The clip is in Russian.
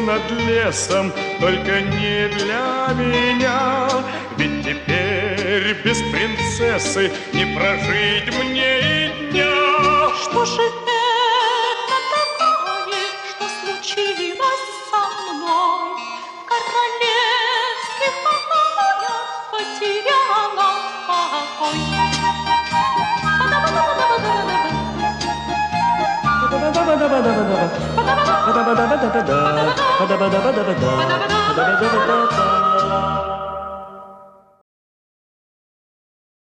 над лесом, только не для меня. Ведь теперь без принцессы не прожить мне и дня. Что же это такое, что случилось со мной? В королевских покоях потеряла покой. Ba-da-ba-da-ba-da-ba-da.